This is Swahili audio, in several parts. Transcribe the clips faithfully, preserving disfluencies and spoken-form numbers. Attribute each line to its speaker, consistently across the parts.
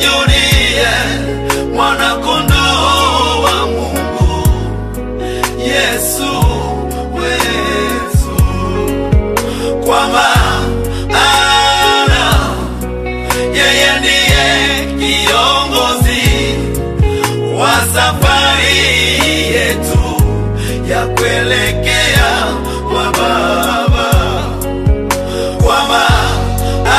Speaker 1: tumsujudie mwana kondoo wa Mungu, Yesu wetu, kwa maana yeye ndiye kiongozi wa safari yetu ya kuelekea kwa Baba. Kwa maana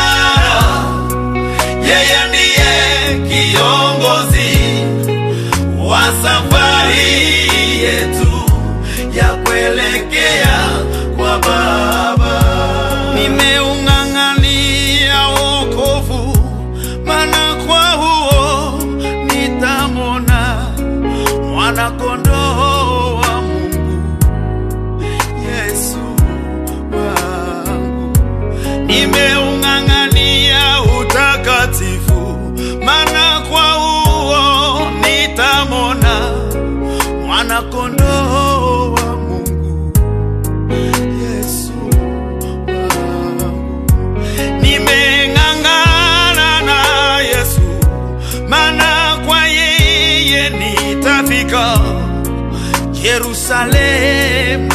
Speaker 1: yeye ndiye kiongozi wa safari yetu ya kuelekea kwa Baba. Nimeung'ang'ania wokovu, maana kwa huo nitamwona mwana kondoo wa Mungu, Yesu wangu. Nimeung'ang'ania utakatifu, maana kwa huo nitamwona mwana kondoo wa Mungu, Yesu wangu. Nimeng'ang'ana na Yesu, maana kwa yeye nitafika Yerusalemu,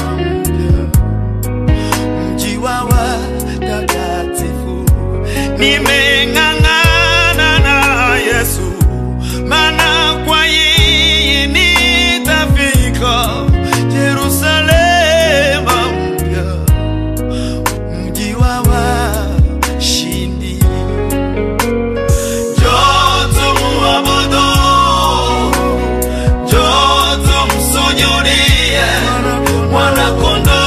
Speaker 1: mji wa watakatifu. Nimeng'ang'ana na Yesu, maana kwa yeye nitafika Yerusalemu mpya, mji wa washindi. Njoo tumuabudu, njoo tumsujudie mwana kondoo